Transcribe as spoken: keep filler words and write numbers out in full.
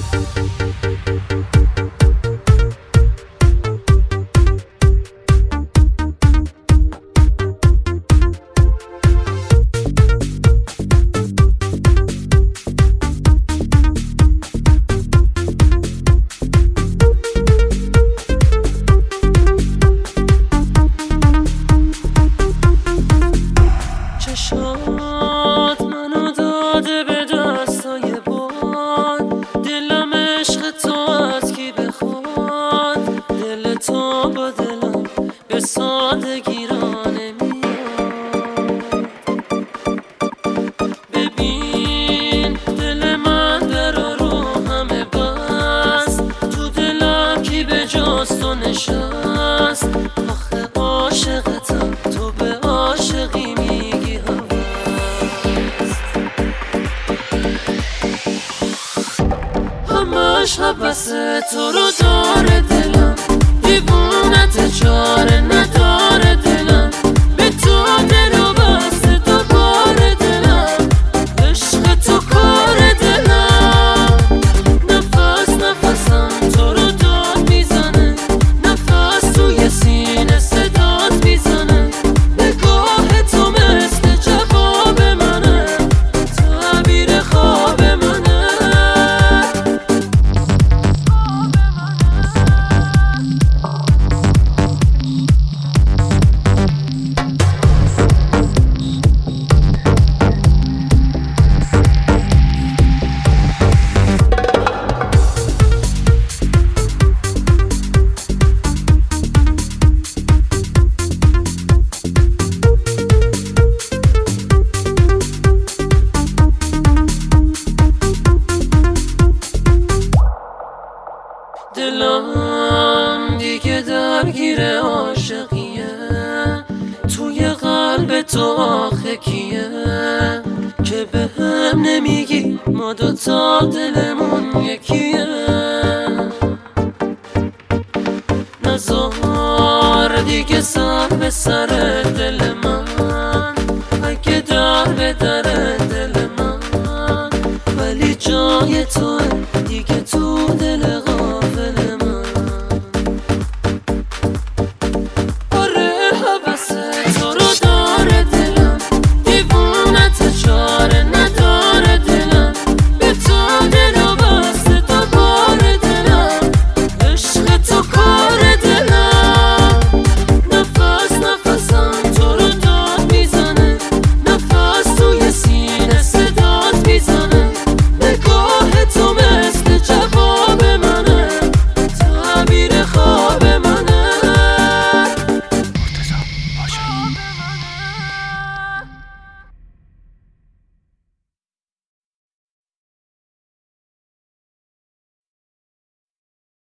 چشات منو داده به دستای باد، دلم عشق تو از کی بخواد، دل تو با دلم به سادگی را نمیاد. ببین دل من در رو همه بست، تو دلم کی به جز تو نشست. آخه عاشقتم تو به عاشقی میگی همش حوث تو رو داره دلم، دیوونت چاره نداره دلم، به تو دلو بسته تو بار دلم، عشق تو کار دلم. نفس نفسم تو رو داد میزنه، نفس توی سینه صدات میزنه، نگاه تو مثل جواب منه، تعبیر خواب منه. دلم دیگه درگیر عاشقیه، توی قلب تو آخه کیه که به هم نمیگی ما دوتا دلمون یکیه. نزار دیگه سر به سر دل من، اگه در به در دل من، ولی جای تو دیگه تو دل